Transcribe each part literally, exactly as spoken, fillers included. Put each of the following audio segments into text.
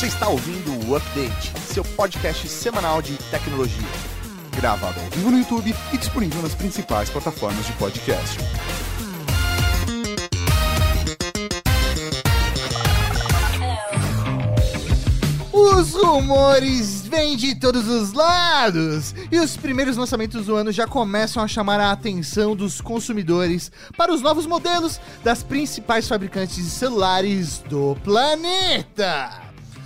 Você está ouvindo o Update, seu podcast semanal de tecnologia. Gravado ao vivo no YouTube e disponível nas principais plataformas de podcast. Os rumores vêm de todos os lados e os primeiros lançamentos do ano já começam a chamar a atenção dos consumidores para os novos modelos das principais fabricantes de celulares do planeta.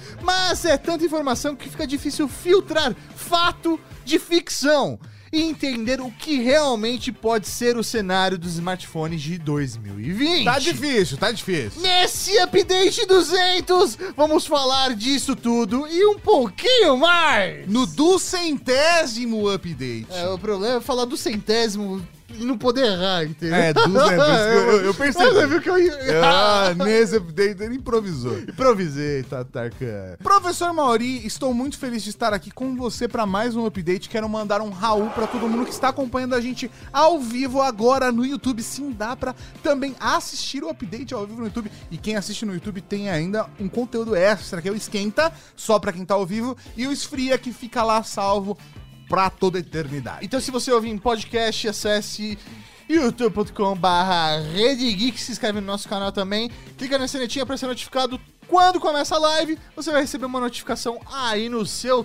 Mas é tanta informação que fica difícil filtrar fato de ficção e entender o que realmente pode ser o cenário dos smartphones de dois mil e vinte. Tá difícil, tá difícil. Nesse Update duzentos, vamos falar disso tudo e um pouquinho mais. No duzentésimo update. É, o problema é falar do centésimo e não poder errar, entendeu? É, duzentésimo. eu, eu percebi. Você viu que eu ia... Ah, nesse update ele improvisou. Improvisei, Tatarkan. Professor Mauri, estou muito feliz de estar aqui com você para mais um update. Quero mandar um Raul para todo mundo que está acompanhando a gente ao vivo agora no YouTube. Sim, dá para também assistir o update ao vivo no YouTube. E quem assiste no YouTube tem ainda um conteúdo extra, que é o Esquenta, só para quem tá ao vivo, e o Esfria, que fica lá salvo pra toda a eternidade. Então, se você ouvir em podcast, acesse youtube ponto com barra Rede Geek, se inscreve no nosso canal também, clica na sinetinha para ser notificado quando começa a live, você vai receber uma notificação aí no seu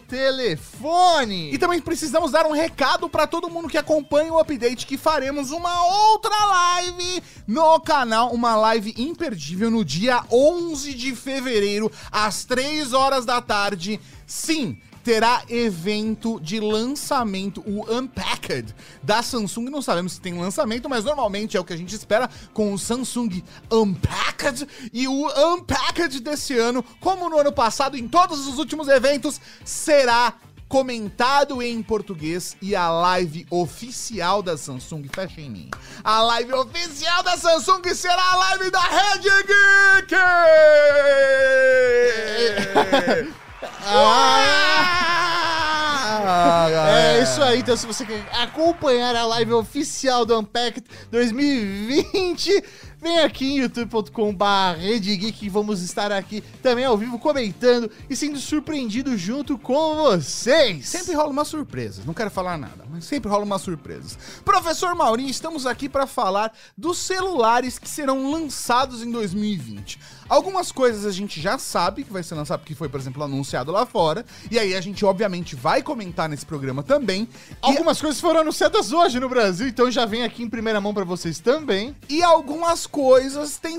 telefone. E também precisamos dar um recado para todo mundo que acompanha o update, que faremos uma outra live no canal, uma live imperdível no dia onze de fevereiro, às três horas da tarde. Sim, terá evento de lançamento, o Unpacked da Samsung. Não sabemos se tem lançamento, mas normalmente é o que a gente espera com o Samsung Unpacked. E o Unpacked desse ano, como no ano passado, em todos os últimos eventos, será comentado em português, e a live oficial da Samsung, fecha em mim, a live oficial da Samsung será a live da Rede Geek! Ah, é isso aí, então se você quer acompanhar a live oficial do Unpacked dois mil e vinte, vem aqui em youtube ponto com barra Rede Geek, vamos estar aqui também ao vivo comentando e sendo surpreendido junto com vocês. Sempre rola umas surpresas, não quero falar nada, mas sempre rola umas surpresas. Professor Mauri, estamos aqui para falar dos celulares que serão lançados em dois mil e vinte. Algumas coisas a gente já sabe que vai ser lançado, porque foi, por exemplo, anunciado lá fora, e aí a gente obviamente vai comentar nesse programa também. Algumas e... coisas foram anunciadas hoje no Brasil, então já vem aqui em primeira mão para vocês também. E algumas coisas tem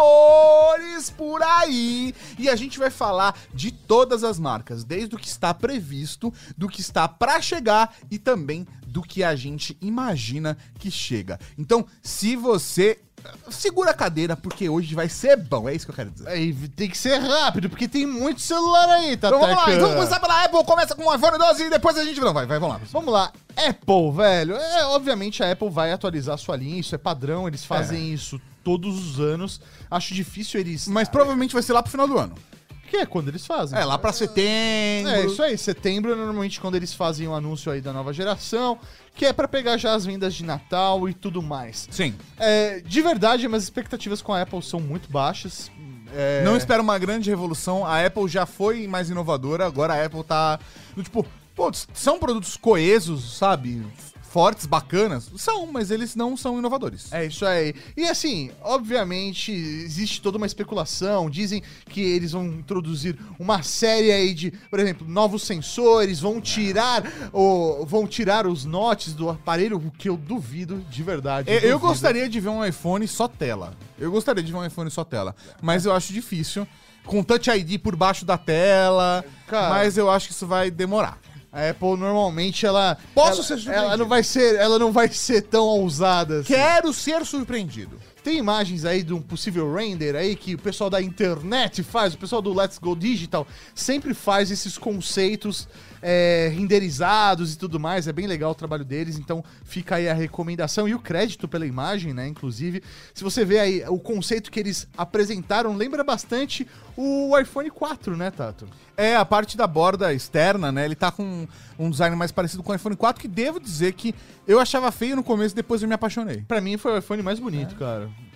rumores por aí, e a gente vai falar de todas as marcas, desde o que está previsto, do que está para chegar e também do que a gente imagina que chega. Então, se você segura a cadeira, porque hoje vai ser bom, é isso que eu quero dizer. É, tem que ser rápido, porque tem muito celular aí, tá? Então vamos lá, então vamos começar pela Apple, começa com o iPhone doze e depois a gente... Não, vai, vai, vamos lá. Vamos lá, Apple, velho, é, obviamente a Apple vai atualizar a sua linha, isso é padrão, eles fazem é. isso todos os anos, acho difícil eles... Mas provavelmente vai ser lá pro final do ano. Que é quando eles fazem. É, lá pra setembro. É, isso aí. Setembro é normalmente quando eles fazem o anúncio aí da nova geração, que é pra pegar já as vendas de Natal e tudo mais. Sim. É, de verdade, minhas expectativas com a Apple são muito baixas. É... Não espero uma grande revolução. A Apple já foi mais inovadora, agora a Apple tá... Tipo, pô, são produtos coesos, sabe? Fortes, bacanas, são, mas eles não são inovadores. É isso aí. E assim, obviamente, existe toda uma especulação, dizem que eles vão introduzir uma série aí de, por exemplo, novos sensores, vão tirar o, vão tirar os notes do aparelho, o que eu duvido, de verdade. Eu, eu gostaria de ver um iPhone só tela. Eu gostaria de ver um iPhone só tela, mas eu acho difícil, com Touch I D por baixo da tela, cara, mas eu acho que isso vai demorar. A Apple normalmente ela Posso ela, ser surpreendido. Ela não vai ser, ela não vai ser tão ousada assim. Quero ser surpreendido. Tem imagens aí de um possível render aí que o pessoal da internet faz, o pessoal do Let's Go Digital sempre faz esses conceitos é, renderizados e tudo mais, é bem legal o trabalho deles, então fica aí a recomendação e o crédito pela imagem, né, inclusive. Se você vê aí o conceito que eles apresentaram, lembra bastante o iPhone quatro, né, Tato? É, a parte da borda externa, né, ele tá com um design mais parecido com o iPhone quatro, que devo dizer que eu achava feio no começo e depois eu me apaixonei. Pra mim foi o iPhone mais bonito, é. cara.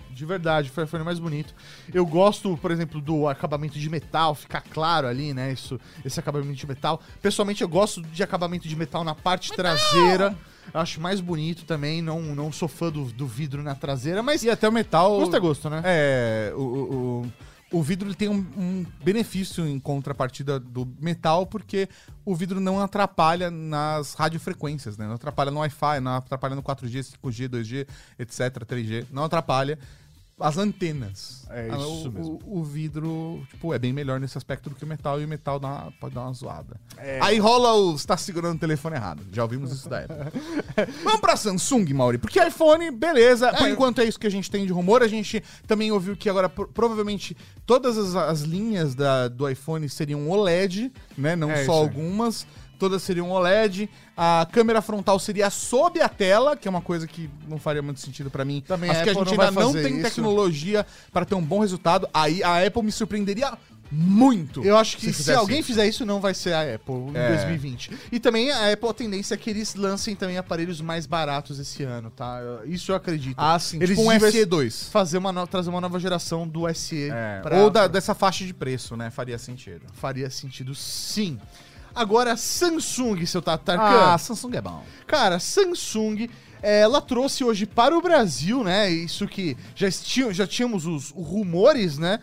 De verdade, foi o iPhone mais bonito. Eu gosto, por exemplo, do acabamento de metal, ficar claro ali, né? Isso, esse acabamento de metal. Pessoalmente, eu gosto de acabamento de metal na parte metal! traseira. Eu acho mais bonito também. Não, não sou fã do, do vidro na traseira, mas. E até o metal. Gosto é gosto, né? É. O, o, o vidro ele tem um, um benefício em contrapartida do metal, porque o vidro não atrapalha nas radiofrequências, né? Não atrapalha no Wi-Fi, não atrapalha no quatro G, cinco G, dois G, etc, três G. Não atrapalha as antenas. É isso o, mesmo. O, o vidro, tipo, é bem melhor nesse aspecto do que o metal, e o metal dá, pode dar uma zoada. É. Aí rola os... tá segurando o telefone errado. Já ouvimos isso da época. Vamos pra Samsung, Mauri, porque iPhone, beleza. Por É. enquanto é isso que a gente tem de rumor. A gente também ouviu que agora, pro- provavelmente, todas as, as linhas da, do iPhone seriam O L E D, né? Não É só isso aí. algumas. Todas seriam O L E D. A câmera frontal seria sob a tela, que é uma coisa que não faria muito sentido pra mim. Também Acho a que a Apple gente não ainda vai não fazer tem isso. tecnologia pra ter um bom resultado. Aí a Apple me surpreenderia muito. Eu acho que se se, fizesse alguém isso. fizer isso, não vai ser a Apple em É. dois mil e vinte. E também a Apple, a tendência é que eles lancem também aparelhos mais baratos esse ano, tá? Isso eu acredito. Ah, sim. Eles tipo um devem S E dois. fazer uma no- trazer uma nova geração do S E. É, pra- ou da- dessa faixa de preço, né? Faria sentido. Faria sentido, sim. Agora, Samsung, seu Tatarkan. Ah, Samsung é bom. Cara, Samsung, é, ela trouxe hoje para o Brasil, né? Isso que já, esti- já tínhamos os, os rumores, né?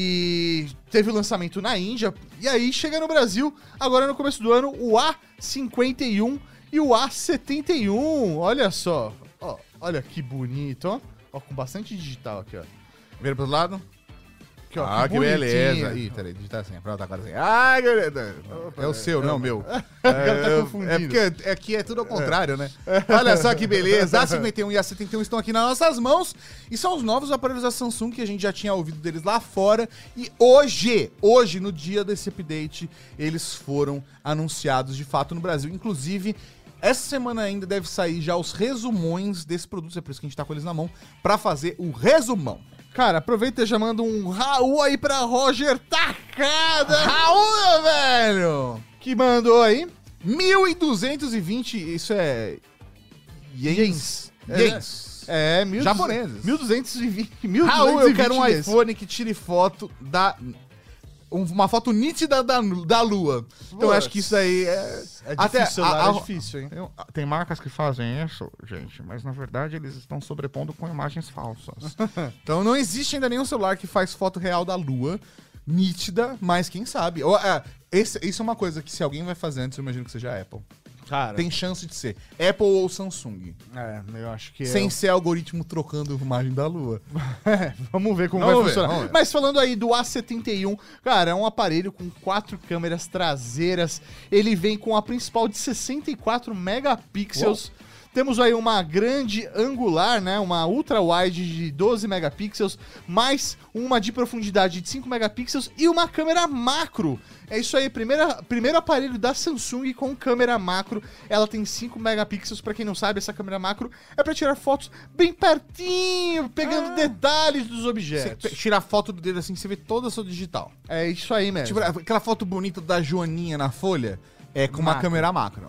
E teve o lançamento na Índia. E aí chega no Brasil, agora no começo do ano, o A cinquenta e um e o A setenta e um. Olha só. Ó, olha que bonito, ó. Ó, com bastante digital aqui, ó. Vira pro outro lado. Aqui, ó, Ah, que bonitinho. beleza. Ih, peraí, digitar assim. Pronto, agora assim. Ah, que beleza. É o seu, não o meu. É, cara tá é- confundindo. é porque aqui é tudo ao contrário, né? Olha só que beleza. A cinquenta e um e a setenta e um estão aqui nas nossas mãos. E são os novos aparelhos da Samsung que a gente já tinha ouvido deles lá fora. E hoje, hoje, no dia desse update, eles foram anunciados de fato no Brasil. Inclusive, essa semana ainda deve sair já os resumões desse produto. É por isso que a gente tá com eles na mão, pra fazer o resumão. Cara, aproveita e já manda um Raul aí pra Roger Tacada. Raul, meu velho! Que mandou aí. mil duzentos e vinte, isso é... Ienes. É, Ienes. É, mil Japoneses. mil duzentos e vinte. mil Raul, duzentos e eu quero um vinte iPhone que tire foto da... um- uma foto nítida da, da lua. Então eu acho que isso aí é... É Até difícil, a- celular, a- é difícil, hein? Tem, tem marcas que fazem isso, gente, mas na verdade eles estão sobrepondo com imagens falsas. Então não existe ainda nenhum celular que faz foto real da lua, nítida, mas quem sabe. Ou, é, esse, isso é uma coisa que se alguém vai fazer antes, eu imagino que seja a Apple. Cara, Tem chance de ser Apple ou Samsung. é, eu acho que Sem é... ser algoritmo trocando imagem da lua. Vamos ver como Vamos vai ver, funcionar. vamos ver. Mas falando aí do A setenta e um, cara, é um aparelho com quatro câmeras traseiras. Ele vem com a principal de sessenta e quatro megapixels. Temos aí uma grande angular, né? Uma ultra wide de doze megapixels, mais uma de profundidade de cinco megapixels e uma câmera macro. É isso aí, primeira, primeiro aparelho da Samsung com câmera macro. Ela tem cinco megapixels, pra quem não sabe, essa câmera macro é pra tirar fotos bem pertinho, pegando Ah. detalhes dos Você objetos. pe- tira a foto do dedo assim, você vê toda a sua digital. É isso aí mesmo. Tipo, aquela foto bonita da Joaninha na folha, é com uma Macro. câmera macro.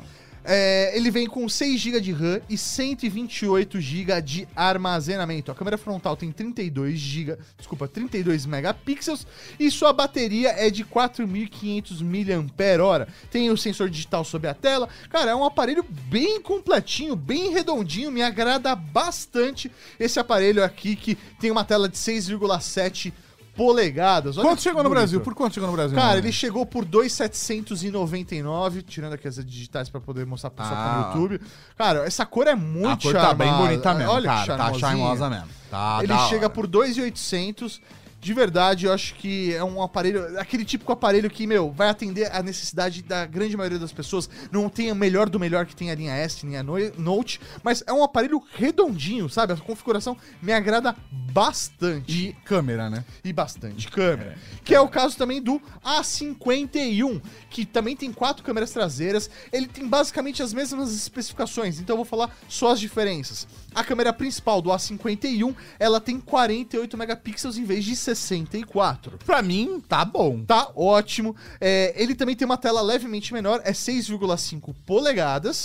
É, ele vem com seis gigas de RAM e cento e vinte e oito gigas de armazenamento. A câmera frontal tem trinta e dois gigas, desculpa, trinta e dois megapixels e sua bateria é de quatro mil e quinhentos miliampères-hora. Tem o sensor digital sob a tela. Cara, é um aparelho bem completinho, bem redondinho, me agrada bastante esse aparelho aqui que tem uma tela de seis vírgula sete polegadas. Olha Quanto que chegou no bonito. Brasil? Por quanto chegou no Brasil? Cara, mano? ele chegou por dois mil setecentos e noventa e nove, tirando aqui as digitais pra poder mostrar pro pessoal Ah. no YouTube. Cara, essa cor é muito a cor tá bem charmosa. bonita mesmo, Olha cara. que Tá charmosinha. charmosa mesmo. Tá Ele da chega hora. por dois mil e oitocentos. De verdade, eu acho que é um aparelho, aquele típico aparelho que, meu, vai atender a necessidade da grande maioria das pessoas. Não tem o melhor do melhor que tem a linha S, linha No- Note, mas é um aparelho redondinho, sabe? A configuração me agrada bastante. E câmera, né? E bastante câmera. Que é o caso também do A cinquenta e um, que também tem quatro câmeras traseiras. Ele tem basicamente as mesmas especificações, então eu vou falar só as diferenças. A câmera principal do A cinquenta e um, ela tem quarenta e oito megapixels em vez de sessenta e quatro. Pra mim, tá bom. Tá ótimo. É, ele também tem uma tela levemente menor, é seis vírgula cinco polegadas.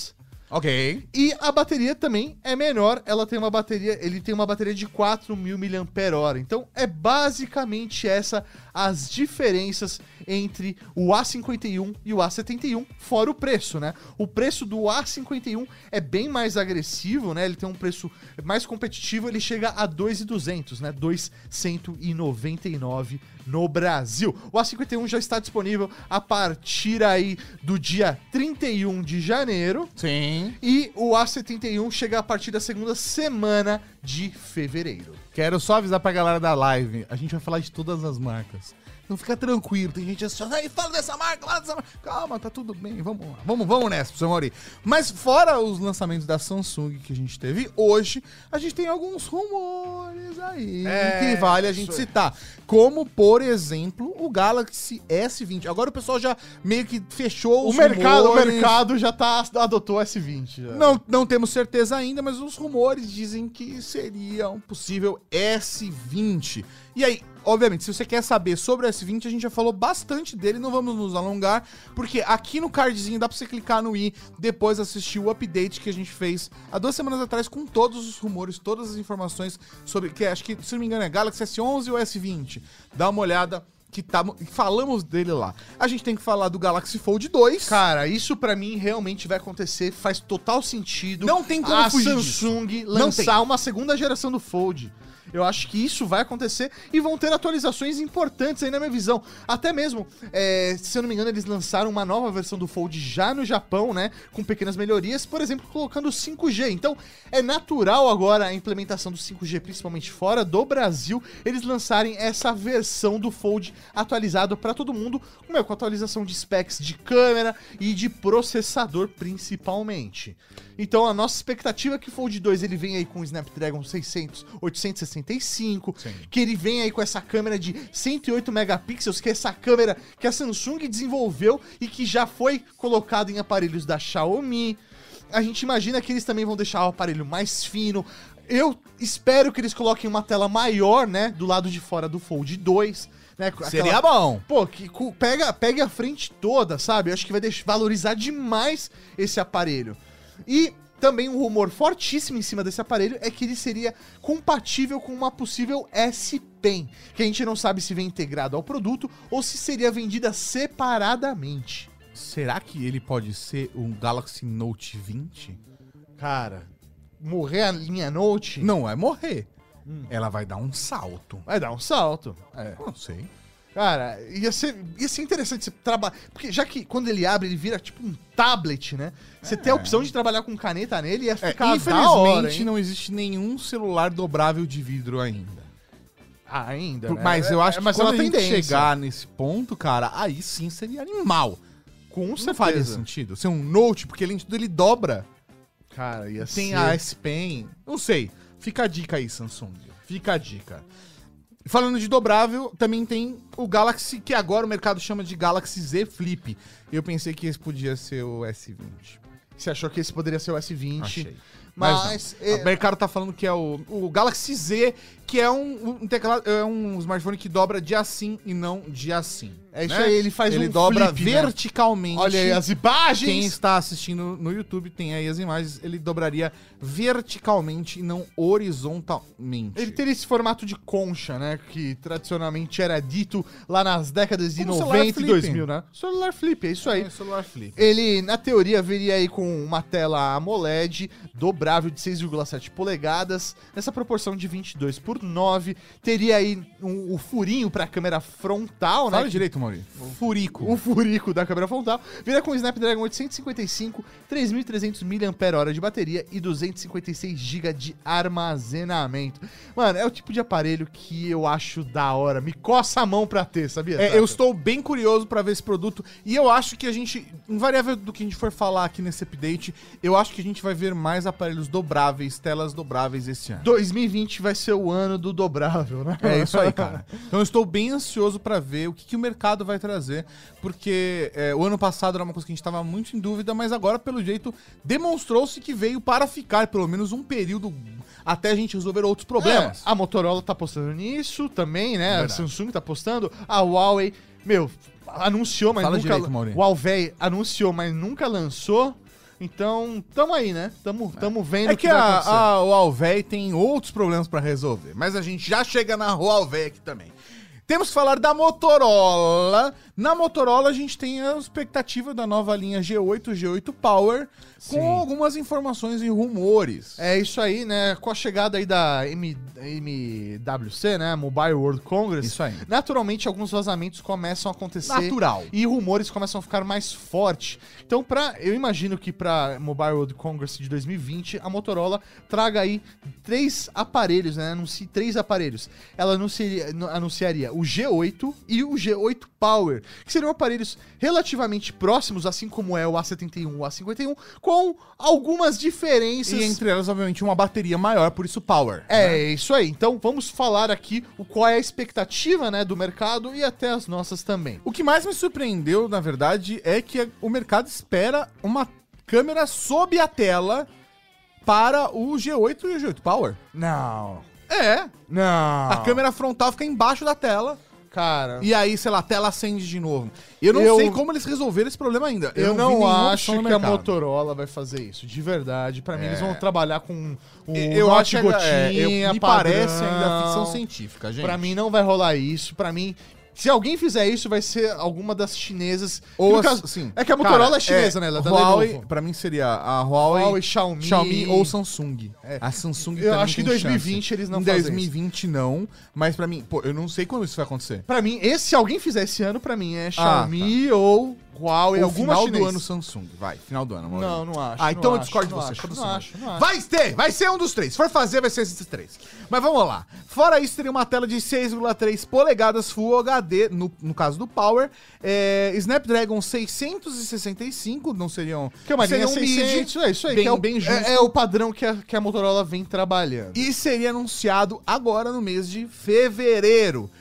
Ok. E a bateria também é menor, ela tem uma bateria, ele tem uma bateria de quatro mil miliampères-hora. Então é basicamente essa as diferenças entre o A cinquenta e um e o A setenta e um, fora o preço, né? O preço do A cinquenta e um é bem mais agressivo, né? Ele tem um preço mais competitivo, ele chega a dois mil e duzentos, né? dois mil cento e noventa e nove no Brasil. O A cinquenta e um já está disponível a partir aí do dia trinta e um de janeiro. Sim. E o A setenta e um chega a partir da segunda semana de fevereiro. Quero só avisar pra galera da live, a gente vai falar de todas as marcas. Então fica tranquilo, tem gente assistindo, aí fala dessa marca, fala dessa marca. Calma, tá tudo bem, vamos lá. Vamos, vamos nessa, professor Mauri. Mas fora os lançamentos da Samsung que a gente teve hoje, a gente tem alguns rumores aí É, que vale a gente isso aí. citar. Como, por exemplo, o Galaxy S vinte. Agora o pessoal já meio que fechou O os mercado, o rumores. mercado já tá, adotou o S vinte. Já. Não, não temos certeza ainda, mas os rumores dizem que seria um possível S vinte. E aí, obviamente, se você quer saber sobre o S vinte, a gente já falou bastante dele, não vamos nos alongar, porque aqui no cardzinho dá pra você clicar no i, depois assistir o update que a gente fez há duas semanas atrás com todos os rumores, todas as informações sobre, que acho que, se não me engano, é Galaxy S onze ou S vinte. Dá uma olhada que tá, falamos dele lá. A gente tem que falar do Galaxy Fold dois. Cara, isso pra mim realmente vai acontecer, faz total sentido. Não tem como a fugir Samsung disso. lançar uma segunda geração do Fold. Eu acho que isso vai acontecer e vão ter atualizações importantes aí na minha visão. Até mesmo, é, se eu não me engano, eles lançaram uma nova versão do Fold já no Japão, né? Com pequenas melhorias, por exemplo, colocando cinco G. Então, é natural agora a implementação do cinco G, principalmente fora do Brasil, eles lançarem essa versão do Fold atualizado pra todo mundo, meu, com atualização de specs de câmera e de processador, principalmente. Então, a nossa expectativa é que o Fold dois ele venha aí com o Snapdragon seiscentos, oitocentos e sessenta e cinco, Sim. que ele venha aí com essa câmera de cento e oito megapixels, que é essa câmera que a Samsung desenvolveu e que já foi colocada em aparelhos da Xiaomi. A gente imagina que eles também vão deixar o aparelho mais fino. Eu espero que eles coloquem uma tela maior, né, do lado de fora do Fold dois. Né, Seria aquela- bom. Pô, que cu- pega, pega a frente toda, sabe? Eu acho que vai deixar, valorizar demais esse aparelho. E também um rumor fortíssimo em cima desse aparelho é que ele seria compatível com uma possível S Pen, que a gente não sabe se vem integrado ao produto ou se seria vendida separadamente. Será que ele pode ser um Galaxy Note vinte? Cara, morrer a linha Note Não vai morrer. Ela vai dar um salto. vai dar um salto. É. Não sei. Cara, ia ser, ia ser interessante você trabalhar. Porque já que quando ele abre, ele vira tipo um tablet, né? Você tem a opção de trabalhar com caneta nele e ia É, ficar da infelizmente, hora, hein? não existe nenhum celular dobrável de vidro ainda. Ah, ainda, né? Mas eu É- acho que mas é quando uma a gente tendência. chegar nesse ponto, cara, aí sim seria animal. Com Não faria certeza. sentido. Ser um Note, porque além de tudo ele dobra. Cara, ia Tem ser... a S Pen. Não sei. Fica a dica aí, Samsung. Fica a dica. Falando de dobrável, também tem o Galaxy, que agora o mercado chama de Galaxy Z Flip. Eu pensei que esse podia ser o S vinte. Você achou que esse poderia ser o S vinte? Achei. Mas, Mas não. é, O mercado tá falando que é o, o Galaxy Z, que é um, um teclado, é um smartphone que dobra de assim e não de assim. é isso né? aí, ele faz Ele um dobra flip, né? verticalmente. Olha aí as imagens! Quem está assistindo no YouTube tem aí as imagens. Ele dobraria verticalmente e não horizontalmente. Ele teria esse formato de concha, né? Que tradicionalmente era dito lá nas décadas de Como celular noventa e flip. dois mil, né? Celular flip, é isso aí. É celular flip. Ele, na teoria, viria aí com uma tela AMOLED dobrável de seis vírgula sete polegadas, nessa proporção de vinte e dois por nove. Teria aí um, o furinho para a câmera frontal, Fala né? direito, Mauri. Furico. Um furico da câmera frontal. Vira com o Snapdragon oitocentos e cinquenta e cinco, três mil e trezentos miliampères-hora de bateria e duzentos e cinquenta e seis gigabytes de armazenamento. Mano, é o tipo de aparelho que eu acho da hora. Me coça a mão pra ter, sabia? É, Tato? eu estou bem curioso pra ver esse produto e eu acho que a gente, invariável do que a gente for falar aqui nesse update, eu acho que a gente vai ver mais aparelhos dobráveis, telas dobráveis esse ano. dois mil e vinte vai ser o ano do dobrável, né? É isso aí, cara. Então eu estou bem ansioso pra ver o que, que o mercado vai trazer, porque é, o ano passado era uma coisa que a gente tava muito em dúvida, mas agora, pelo jeito, demonstrou-se que veio para ficar, pelo menos um período, até a gente resolver outros problemas. É, a Motorola tá postando nisso também, né? Verdade. A Samsung tá postando. A Huawei, meu, anunciou, mas Fala nunca... direito, Maurinho. Huawei anunciou, mas nunca lançou. Então, tamo aí, né? Tamo, tamo vendo É o que que vai a, acontecer. a, o Huawei tem outros problemas pra resolver, mas a gente já chega na Huawei aqui também. Temos que falar da Motorola. Na Motorola a gente tem a expectativa da nova linha G oito, G oito Power, Sim. com algumas informações e rumores. É isso aí, né? Com a chegada aí da M- MWC, né? Mobile World Congress. Isso aí. Naturalmente, alguns vazamentos começam a acontecer. Natural. E rumores começam a ficar mais fortes. Então, pra, eu imagino que para Mobile World Congress de dois mil e vinte, a Motorola traga aí três aparelhos, né? Anuncie três aparelhos. Ela anunciaria, anunciaria o G oito e o G oito Power, que seriam aparelhos relativamente próximos, assim como é o A setenta e um e o A cinquenta e um, com algumas diferenças. E entre elas, obviamente, uma bateria maior, por isso Power. É, né? isso aí. Então, vamos falar aqui o qual é a expectativa, né, do mercado e até as nossas também. O que mais me surpreendeu, na verdade, é que o mercado espera uma câmera sob a tela para o G oito e o G oito Power. Não. É. Não. A câmera frontal fica embaixo da tela. Cara, E aí, sei lá, a tela acende de novo. Eu não Eu- sei como eles resolveram esse problema ainda. eu, vi não nenhuma acho opção no que a mercado. Motorola vai fazer isso. De verdade. Pra mim, eles vão trabalhar com um Eu Note acho que gotinha, é, eu- me padrão. parece ainda ficção científica, gente. Pra mim, não vai rolar isso. Pra mim... Se alguém fizer isso, vai ser alguma das chinesas. Ou No as- caso- sim. É que a Motorola Cara, é chinesa, né? Ela é da Huawei, Lenovo. pra mim seria a Huawei, Huawei, Xiaomi, Xiaomi ou Samsung. É. A Samsung Eu também acho que em tem dois mil e vinte chance. eles não Em fazem dois mil e vinte não, mas pra mim, pô, eu não sei quando isso vai acontecer. Pra mim, esse, se alguém fizer esse ano, pra mim é Xiaomi ou Huawei, Ou alguma final chinês. do ano Samsung, vai, final do ano. amor. Não, não acho. Ah, não então eu acho, discordo de não você. acho, foda-se, não mano. acho, não acho. Vai ter, vai ser um dos três. Se for fazer, vai ser esses três. Mas vamos lá. Fora isso, teria uma tela de seis vírgula três polegadas Full H D, no, no caso do Power. É, Snapdragon seiscentos e sessenta e cinco, não seriam... Que é uma linha seriam mid, seiscentos, é isso aí. bem, que é, o, bem justo. é, é o padrão que a, que a Motorola vem trabalhando. E seria anunciado agora no mês de fevereiro.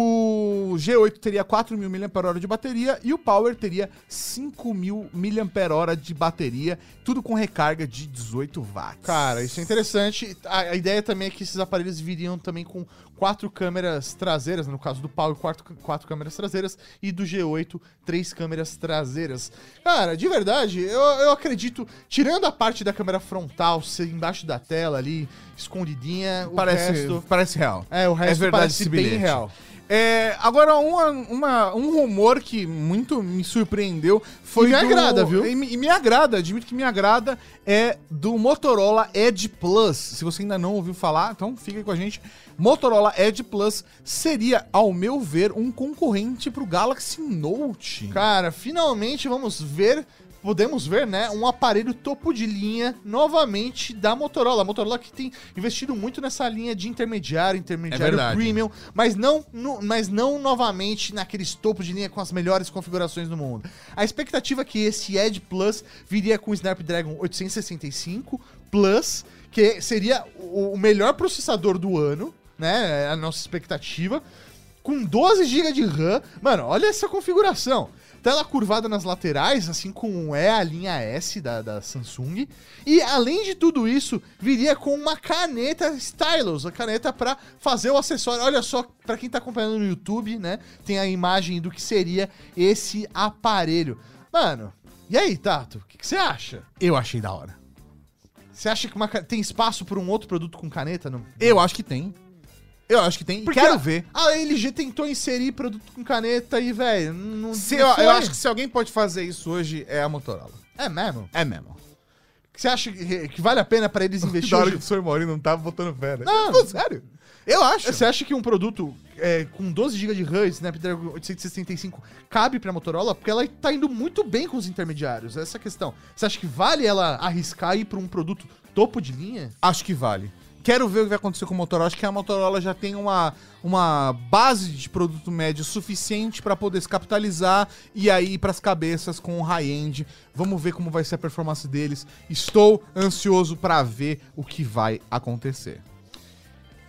O G oito teria quatro mil miliampères-hora de bateria e o Power teria cinco mil miliampères-hora de bateria, tudo com recarga de dezoito watts. Cara, isso é interessante. A, a ideia também é que esses aparelhos viriam também com quatro câmeras traseiras, no caso do Power, quatro, quatro câmeras traseiras, e do G oito, três câmeras traseiras. Cara, de verdade, eu, eu acredito, tirando a parte da câmera frontal, ser embaixo da tela ali, escondidinha, o Parece, resto... parece real. É, o resto É verdade parece esse bem bilhete. real. É, agora, uma, uma- um rumor que muito me surpreendeu foi E me do- agrada, viu? E, me- e me agrada, admito que me agrada, é do Motorola Edge Plus. Se você ainda não ouviu falar, então fica aí com a gente. Motorola Edge Plus seria, ao meu ver, um concorrente pro Galaxy Note. Cara, finalmente vamos ver, podemos ver, né, um aparelho topo de linha novamente da Motorola. A Motorola que tem investido muito nessa linha de intermediário, intermediário É verdade. premium, mas não, no- mas não novamente naqueles topos de linha com as melhores configurações do mundo. A expectativa é que esse Edge Plus viria com o Snapdragon oitocentos e sessenta e cinco Plus, que seria o o melhor processador do ano, né, é a nossa expectativa, com doze gigas de RAM. Mano, olha essa configuração. Tela curvada nas laterais, assim como é a linha S da, da Samsung. E além de tudo isso, viria com uma caneta stylus, a caneta para fazer o acessório. Olha só, para quem tá acompanhando no YouTube, né, tem a imagem do que seria esse aparelho. Mano, e aí, Tato? O que que você acha? Eu achei da hora. Você acha que uma ca- tem espaço para um outro produto com caneta? Não? Eu acho que tem. Eu acho que tem. Porque Quero a- ver. A L G tentou inserir produto com caneta e, velho, não, Se não eu, foi. eu acho que se alguém pode fazer isso hoje, é a Motorola. É mesmo? É mesmo. Você acha que, que vale a pena pra eles investir hoje? o senhor Mauri não tava botando fé, né? Não. Pô, sério. Eu acho. Você acha que um produto é, com doze gigas de RAM, Snapdragon oitocentos e sessenta e cinco, cabe pra Motorola? Porque ela tá indo muito bem com os intermediários, essa é a questão. Você acha que vale ela arriscar ir pra um produto topo de linha? Acho que vale. Quero ver o que vai acontecer com o Motorola. Acho que a Motorola já tem uma, uma base de produto médio suficiente para poder se capitalizar e aí ir pras cabeças com o high-end. Vamos ver como vai ser a performance deles. Estou ansioso para ver o que vai acontecer.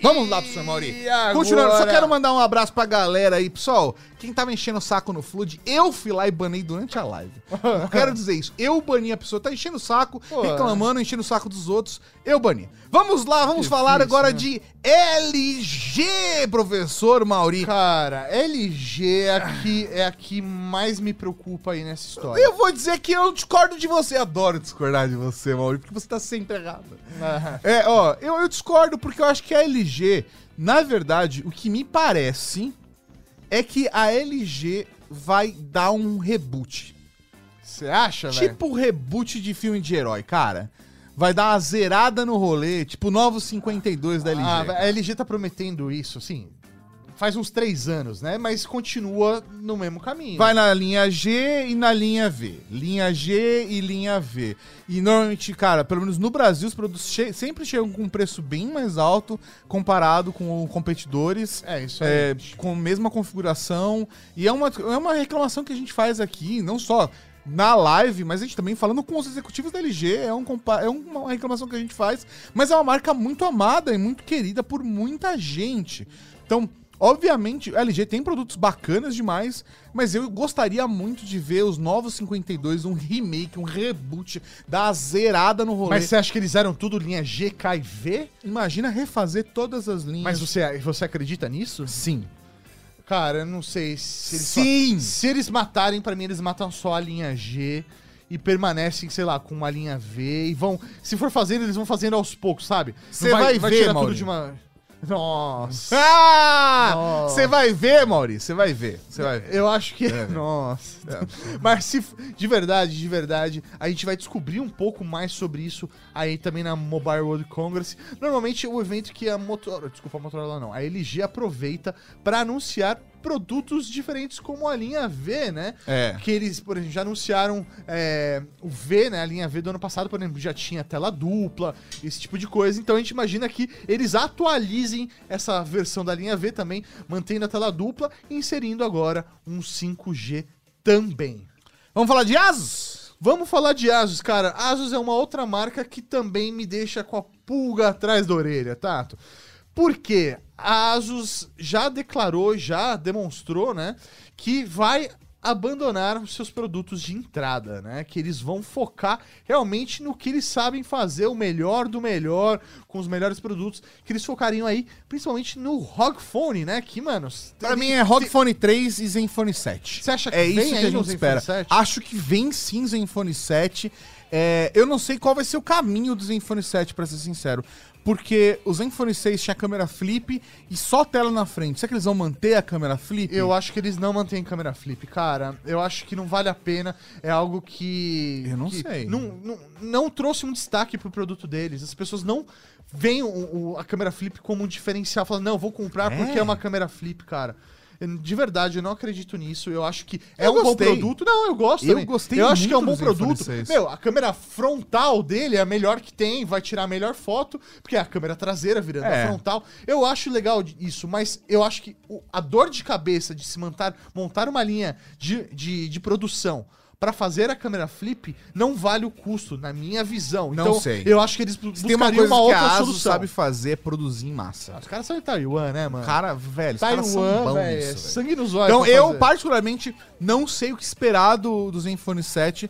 Vamos lá, professor Mauri. E agora? Continuando, só quero mandar um abraço pra galera aí. Pessoal, quem tava enchendo o saco no Flood, eu fui lá e banei durante a live. Eu quero dizer isso. Eu bani a pessoa, tá enchendo o saco, Pô. reclamando, enchendo o saco dos outros. Eu bani. Vamos lá, vamos Difícil, falar agora né? de L G, professor Mauri. Cara, L G é a que, é a que mais me preocupa aí nessa história. Eu vou dizer que eu discordo de você. Adoro discordar de você, Mauri, porque você tá sempre errado. Ah, É, ó, eu, eu discordo porque eu acho que a L G, na verdade, o que me parece é que a L G vai dar um reboot. Você acha, velho? Tipo reboot de filme de herói, cara. Vai dar uma zerada no rolê, tipo Novo cinquenta e dois da L G. Ah, a L G tá prometendo isso, assim, faz uns três anos, né? Mas continua no mesmo caminho. Vai na linha G e na linha V. Linha G e linha V. E normalmente, cara, pelo menos no Brasil, os produtos che- sempre chegam com um preço bem mais alto comparado com competidores. É, isso aí. É, com a mesma configuração. E é uma, é uma reclamação que a gente faz aqui, não só na live, mas a gente também falando com os executivos da L G. É, um, compa- é uma reclamação que a gente faz. Mas é uma marca muito amada e muito querida por muita gente. Então, obviamente, a L G tem produtos bacanas demais, mas eu gostaria muito de ver os novos cinquenta e dois, um remake, um reboot, dar a zerada no rolê. Mas você acha que eles eram tudo linha G, K e V? Imagina refazer todas as linhas. Mas você, você acredita nisso? Sim. Cara, eu não sei se eles... Sim! Se eles matarem, pra mim, eles matam só a linha G e permanecem, sei lá, com uma linha V e vão... Se for fazendo, eles vão fazendo aos poucos, sabe? Cê Não vai ver, tirar Mauri. tudo de uma... Nossa... Ah! Nossa. Você vai ver, Mauri, você vai ver. Você vai ver. Eu acho que... É. Nossa... Mas se... De verdade, de verdade, a gente vai descobrir um pouco mais sobre isso aí também na Mobile World Congress. Normalmente, o evento que a Motorola... Desculpa, a Motorola não. A L G aproveita pra anunciar produtos diferentes como a linha V, né? É. Que eles, por exemplo, já anunciaram é, o V, né? A linha V do ano passado, por exemplo, já tinha tela dupla, esse tipo de coisa. Então a gente imagina que eles atualizem essa versão da linha V também, mantendo a tela dupla e inserindo agora um cinco G também. Vamos falar de Asus? Vamos falar de Asus, cara. Asus é uma outra marca que também me deixa com a pulga atrás da orelha, Tato. Por quê? A Asus já declarou, já demonstrou, né, que vai abandonar os seus produtos de entrada, né? Que eles vão focar realmente no que eles sabem fazer, o melhor do melhor, com os melhores produtos, que eles focariam aí, principalmente no R O G Phone, né? Que, mano... Pra mim é R O G Phone três e Zenfone sete. Você acha que É vem isso que aí a no gente espera. Zenfone sete? Acho que vem sim Zenfone sete. É, eu não sei qual vai ser o caminho do Zenfone sete, pra ser sincero. Porque o Zenfone seis tinha câmera flip e só tela na frente. Será que eles vão manter a câmera flip? Eu acho que eles não mantêm câmera flip, cara. Eu acho que não vale a pena. É algo que... Eu não que sei. Não, não, não trouxe um destaque pro produto deles. As pessoas não veem o, o- a câmera flip como um diferencial. Falam, não, vou comprar É? porque é uma câmera flip, cara. Eu, de verdade, eu não acredito nisso. Eu acho que é Eu um gostei. bom produto. Não, eu gosto Eu também. gostei Eu acho que é um muito bom do Zenfone produto. seis. Meu, a câmera frontal dele é a melhor que tem. Vai tirar a melhor foto, porque é a câmera traseira virando É. a frontal. Eu acho legal de- isso, mas eu acho que o- a dor de cabeça de se montar, montar uma linha de, de, de produção pra fazer a câmera flip não vale o custo, na minha visão. Não Então, sei. eu acho que eles bu- Se tem uma buscariam coisa uma, que outra a Asus solução. sabe fazer é produzir em massa. Os caras são em Taiwan, né, mano? Cara, velho, os caras são Taiwan, bons velho, nisso, é velho. sangue nos olhos. Então, pra eu fazer. particularmente não sei o que esperar do, do Zenfone sete,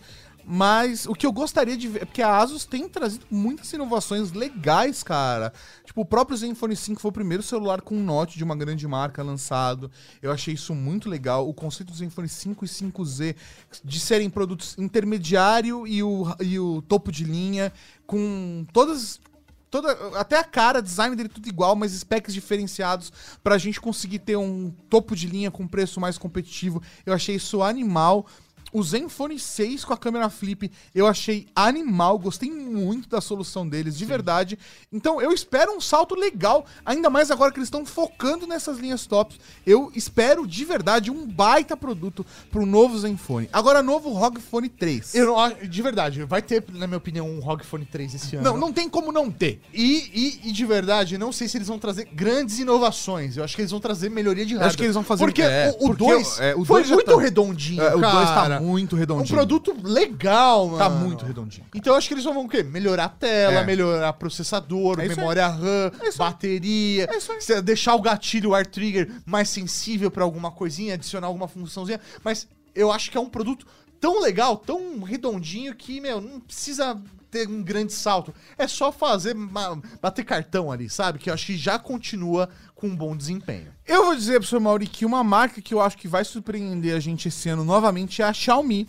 mas o que eu gostaria de ver, é porque a Asus tem trazido muitas inovações legais, cara. Tipo, o próprio Zenfone cinco foi o primeiro celular com Note de uma grande marca lançado. Eu achei isso muito legal. O conceito do Zenfone cinco e cinco Z de serem produtos intermediário e o, e o topo de linha, com todas... Toda, até a cara, design dele tudo igual, mas specs diferenciados pra gente conseguir ter um topo de linha com preço mais competitivo. Eu achei isso animal. O Zenfone seis com a câmera flip, eu achei animal, gostei muito da solução deles, de verdade. Então eu espero um salto legal, ainda mais agora que eles estão focando nessas linhas tops. Eu espero de verdade um baita produto pro novo Zenfone. Agora, novo R O G Phone três. Eu não acho- de verdade, vai ter, na minha opinião, um R O G Phone três esse ano. Não, não tem como não ter. E, e, e de verdade, não sei se eles vão trazer grandes inovações. Eu acho que eles vão trazer melhoria de hardware. acho que eles vão fazer- Porque é, o porque dois o- é, o foi dois já muito tá- redondinho, É, o dois tá cara. muito um redondinho. produto legal, mano. Tá muito redondinho. Então eu acho que eles vão o quê? Melhorar a tela, É. melhorar processador, É isso memória RAM, É isso aí. bateria, É isso aí. cê- deixar o gatilho, o Air Trigger mais sensível pra alguma coisinha, adicionar alguma funçãozinha. Mas eu acho que é um produto tão legal, tão redondinho que, meu, não precisa ter um grande salto. É só fazer, ma- bater cartão ali, sabe? Que eu acho que já continua com um bom desempenho. Eu vou dizer pro senhor Mauri que uma marca que eu acho que vai surpreender a gente esse ano novamente é a Xiaomi.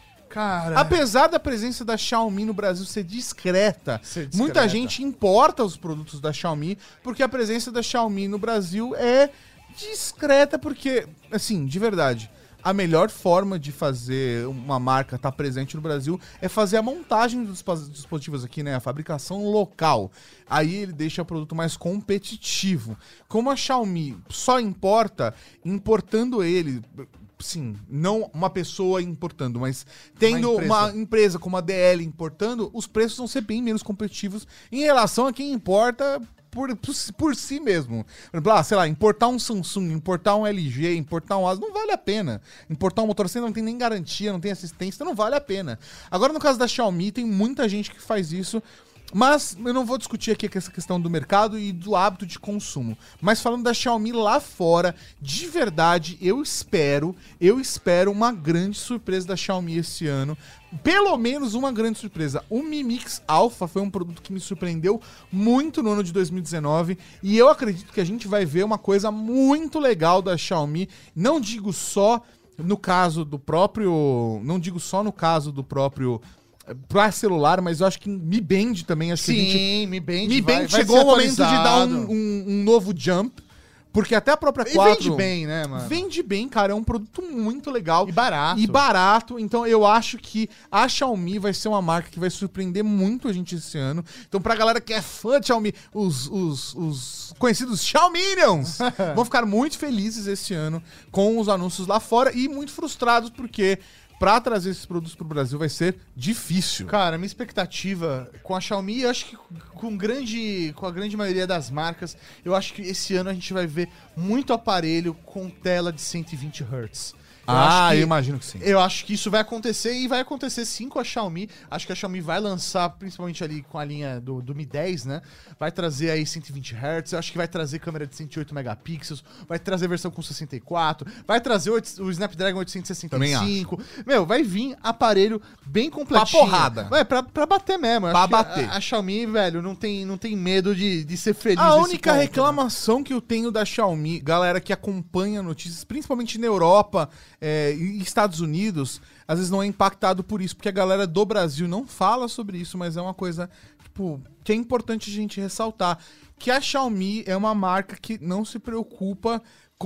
Cara, Apesar da presença da Xiaomi no Brasil ser discreta, Ser discreta. muita gente importa os produtos da Xiaomi, porque a presença da Xiaomi no Brasil é discreta, porque, assim, de verdade, a melhor forma de fazer uma marca estar presente no Brasil é fazer a montagem dos dispo- dispositivos aqui, né? A fabricação local. Aí ele deixa o produto mais competitivo. Como a Xiaomi só importa, importando ele... Sim, não uma pessoa importando, mas tendo Uma uma empresa. empresa, como a D L importando, os preços vão ser bem menos competitivos em relação a quem importa por, por, por si mesmo. Por exemplo, ah, sei lá, importar um Samsung, importar um L G, importar um Asus, não vale a pena. Importar um motor, você não tem nem garantia, não tem assistência, então não vale a pena. Agora, no caso da Xiaomi, tem muita gente que faz isso. Mas eu não vou discutir aqui essa questão do mercado e do hábito de consumo. Mas falando da Xiaomi lá fora, de verdade, eu espero, eu espero uma grande surpresa da Xiaomi esse ano. Pelo menos uma grande surpresa. O Mi Mix Alpha foi um produto que me surpreendeu muito no ano de dois mil e dezenove. E eu acredito que a gente vai ver uma coisa muito legal da Xiaomi. Não digo só no caso do próprio... Não digo só no caso do próprio... Pra celular, mas eu acho que Mi Band também, acho que a gente... sim, Mi Band, Mi vai- Band vai chegou ser o momento de dar atualizado. um, um- um novo jump, porque até a própria E quatro... vende bem, né, mano? Vende bem, cara, é um produto muito legal. E barato. E barato, então eu acho que a Xiaomi vai ser uma marca que vai surpreender muito a gente esse ano. Então pra galera que é fã de Xiaomi, os, os, os conhecidos Xiaominions vão ficar muito felizes esse ano com os anúncios lá fora e muito frustrados porque... Pra trazer esses produtos pro Brasil vai ser difícil. Cara, minha expectativa com a Xiaomi, eu acho que com, grande, com a grande maioria das marcas, eu acho que esse ano a gente vai ver muito aparelho com tela de cento e vinte hertz. Eu Ah, acho que- eu imagino que sim. Eu acho que isso vai acontecer e vai acontecer sim com a Xiaomi. Acho que a Xiaomi vai lançar, principalmente ali com a linha do, do Mi dez, né? Vai trazer aí cento e vinte hertz. Eu acho que vai trazer câmera de cento e oito megapixels. Vai trazer versão com sessenta e quatro. Vai trazer o, oito- o Snapdragon oitocentos e sessenta e cinco. Meu, vai vir aparelho bem completinho. Pra porrada. É, pra, pra bater mesmo. Eu Pra acho que bater. A, a Xiaomi, velho, não tem, não tem medo de, de ser feliz. A nesse única ponto, né? reclamação que eu tenho da Xiaomi, galera que acompanha notícias, principalmente na Europa é, e Estados Unidos, às vezes não é impactado por isso, porque a galera do Brasil não fala sobre isso, mas é uma coisa, tipo, que é importante a gente ressaltar, que a Xiaomi é uma marca que não se preocupa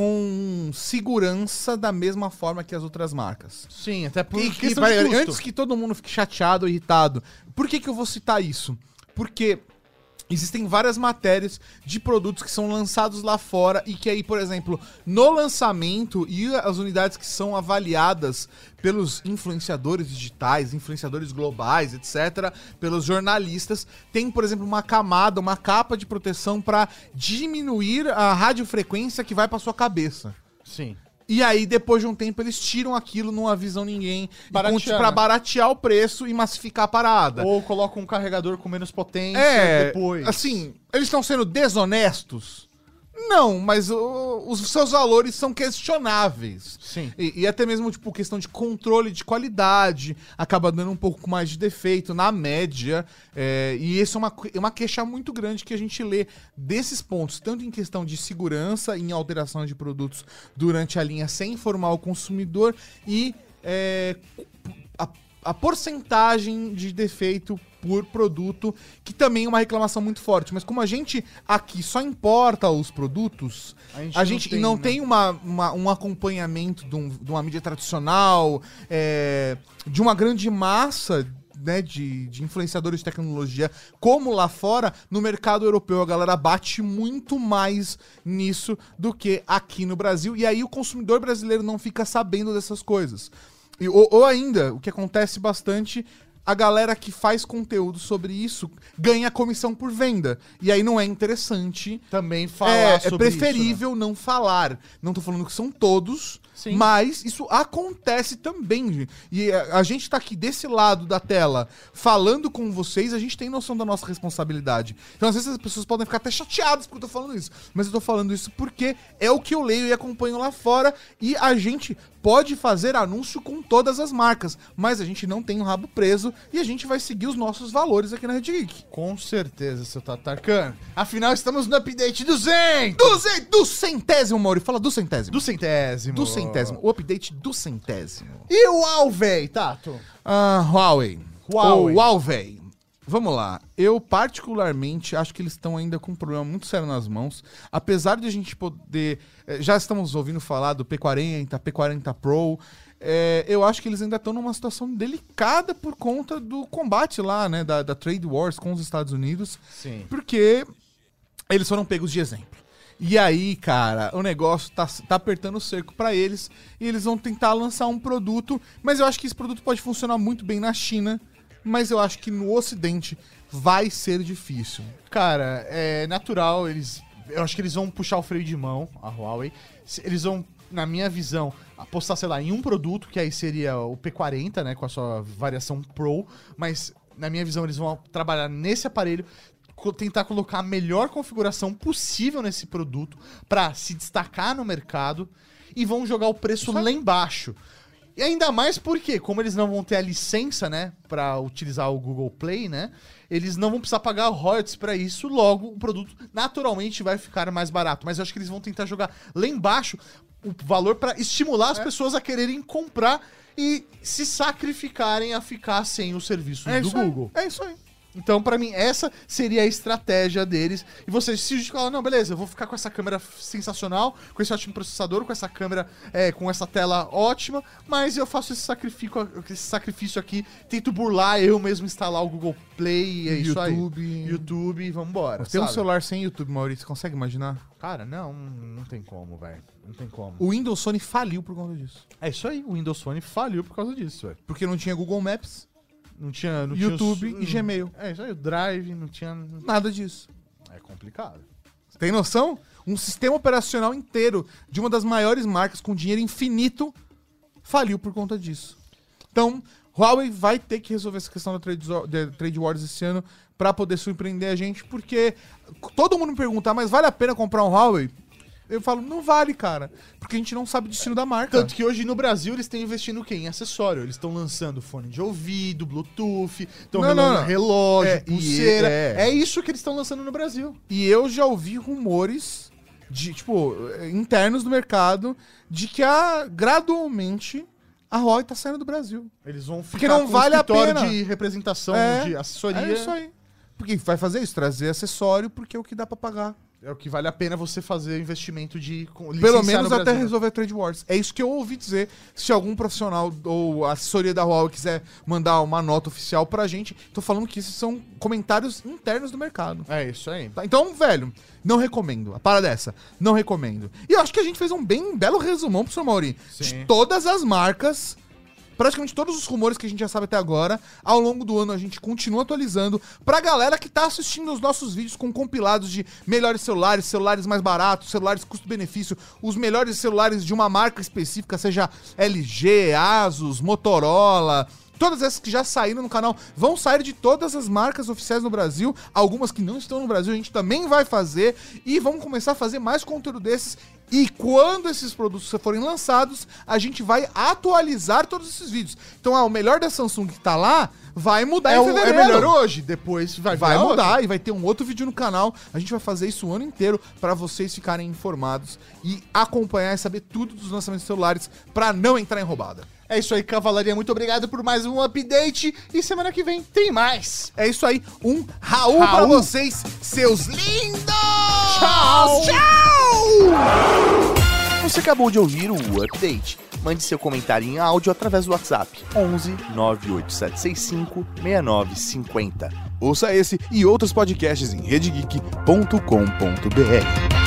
com segurança da mesma forma que as outras marcas. Sim, até por E, questão e, de custo. antes que todo mundo fique chateado ou irritado, por que, que eu vou citar isso? Porque existem várias matérias de produtos que são lançados lá fora e que aí, por exemplo, no lançamento e as unidades que são avaliadas pelos influenciadores digitais, influenciadores globais, etcétera, pelos jornalistas, tem, por exemplo, uma camada, uma capa de proteção para diminuir a radiofrequência que vai para sua cabeça. Sim. E aí, depois de um tempo, eles tiram aquilo, não avisam ninguém, Baratear, e pra né? baratear o preço e massificar a parada. Ou coloca um carregador com menos potência É, depois. assim, eles estão sendo desonestos? Não, mas o- os seus valores são questionáveis. Sim. E, e até mesmo, tipo, questão de controle de qualidade, acaba dando um pouco mais de defeito na média. É, e isso é uma, é uma queixa muito grande que a gente lê desses pontos, tanto em questão de segurança, em alteração de produtos durante a linha sem informar o consumidor e é, a, a porcentagem de defeito por produto, que também é uma reclamação muito forte. Mas como a gente aqui só importa os produtos, A gente a não gente tem, não né? tem uma, uma- um acompanhamento de, um- de uma mídia tradicional, é, de uma grande massa, né, de, de influenciadores de tecnologia, como lá fora, no mercado europeu a galera bate muito mais nisso do que aqui no Brasil, e aí o consumidor brasileiro não fica sabendo dessas coisas. E, ou, ou ainda, o que acontece bastante, a galera que faz conteúdo sobre isso ganha comissão por venda. E aí não é interessante. Também falar É, é sobre preferível não falar. Não tô falando que são todos, isso, né? Sim. Mas isso acontece também, gente. E a, a gente tá aqui desse lado da tela falando com vocês, a gente tem noção da nossa responsabilidade. Então, às vezes, as pessoas podem ficar até chateadas porque eu tô falando isso. Mas eu tô falando isso porque é o que eu leio e acompanho lá fora. E a gente pode fazer anúncio com todas as marcas, mas a gente não tem o rabo preso e a gente vai seguir os nossos valores aqui na Rede Geek. Com certeza, seu Tatarkan. Afinal, estamos no update duzentos! Duze- do centésimo, Mauri. Fala do centésimo. Do centésimo. Do centésimo. O update do centésimo. E o Huawei, Tato? Ah, Huawei. Huawei. Ou Huawei. Vamos lá. Eu, particularmente, acho que eles estão ainda com um problema muito sério nas mãos. Apesar de a gente poder... eh, Já estamos ouvindo falar do P quarenta, P quarenta Pro. eh, eu acho que eles ainda estão numa situação delicada por conta do combate lá, né? Da, da Trade Wars com os Estados Unidos. Sim. Porque eles foram pegos de exemplo. E aí, cara, o negócio tá, tá apertando o cerco pra eles e eles vão tentar lançar um produto, mas eu acho que esse produto pode funcionar muito bem na China, mas eu acho que no Ocidente vai ser difícil. Cara, é natural, eles... Eu acho que eles vão puxar o freio de mão, a Huawei. Se- Eles vão, na minha visão, apostar, sei lá, em um produto, que aí seria o P quarenta, né, com a sua variação Pro, mas, na minha visão, eles vão trabalhar nesse aparelho, co- tentar colocar a melhor configuração possível nesse produto pra se destacar no mercado e vão jogar o preço lá embaixo. E ainda mais porque, como eles não vão ter a licença, né, pra utilizar o Google Play, né, eles não vão precisar pagar royalties pra isso, logo o produto naturalmente vai ficar mais barato. Mas eu acho que eles vão tentar jogar lá embaixo o valor pra estimular as pessoas a quererem comprar e se sacrificarem a ficar sem o serviço É do isso aí. Google. É isso aí. Então, pra mim, essa seria a estratégia deles. E você se falar, não, beleza, eu vou ficar com essa câmera sensacional, com esse ótimo processador, com essa câmera, é, com essa tela ótima, mas eu faço esse sacrifício, esse sacrifício aqui, tento burlar eu mesmo instalar o Google Play, e é isso aí. YouTube. YouTube, e vambora. Tem um sabe? celular sem YouTube, Maurício, consegue imaginar? Cara, não, não tem como, velho. Não tem como. O Windows Phone faliu por conta disso. É isso aí, o Windows Phone faliu por causa disso, velho. Porque não tinha Google Maps, Não tinha... Não YouTube tinha, e Gmail. É isso aí, o Drive, não tinha... Nada disso. É complicado. Tem noção? Um sistema operacional inteiro de uma das maiores marcas com dinheiro infinito faliu por conta disso. Então, Huawei vai ter que resolver essa questão da Trade, da Trade Wars esse ano para poder surpreender a gente, porque todo mundo me pergunta, mas vale a pena comprar um Huawei? Eu falo, não vale, cara, porque a gente não sabe o destino da marca. Tanto que hoje no Brasil eles estão investindo o quê? Em acessório. Eles estão lançando fone de ouvido, Bluetooth, estão Não, não, lançando não. relógio, É, e- pulseira. é. É. isso que eles estão lançando no Brasil. E eu já ouvi rumores de, tipo, internos do mercado de que a, gradualmente a Huawei tá saindo do Brasil. Eles vão ficar Porque não com vale um a escritório pena. de representação, É, de assessoria. É isso aí. Porque vai fazer isso, trazer acessório, porque é o que dá pra pagar. É o que vale a pena você fazer investimento de com- Pelo licenciar menos no até Brasil. resolver a Trade Wars. É isso que eu ouvi dizer. Se algum profissional ou a assessoria da Huawei quiser mandar uma nota oficial pra gente, tô falando que esses são comentários internos do mercado. É isso aí. Tá? Então, velho, não recomendo. A parada é essa. Não recomendo. E eu acho que a gente fez um bem belo resumão pro senhor Mauri. Sim. De todas as marcas, praticamente todos os rumores que a gente já sabe até agora. Ao longo do ano a gente continua atualizando. Pra galera que tá assistindo os nossos vídeos com compilados de melhores celulares, celulares mais baratos, celulares custo-benefício, os melhores celulares de uma marca específica, seja L G, Asus, Motorola... Todas essas que já saíram no canal vão sair de todas as marcas oficiais no Brasil. Algumas que não estão no Brasil a gente também vai fazer. E vamos começar a fazer mais conteúdo desses. E quando esses produtos forem lançados, a gente vai atualizar todos esses vídeos. Então, ah, o melhor da Samsung que tá lá vai mudar É, em o- é fevereiro. melhor hoje, depois vai, Vai virar mudar outro. e vai ter um outro vídeo no canal. A gente vai fazer isso o ano inteiro pra vocês ficarem informados e acompanhar e saber tudo dos lançamentos celulares pra não entrar em roubada. É isso aí, Cavalaria. Muito obrigado por mais um update. E semana que vem tem mais. É isso aí, um Raul, Raul. pra vocês, seus lindos! Tchau! Você acabou de ouvir o Update. Mande seu comentário em áudio através do WhatsApp onze nove oito sete seis cinco seis nove cinco zero. Ouça esse e outros podcasts em rede geek ponto com ponto b r.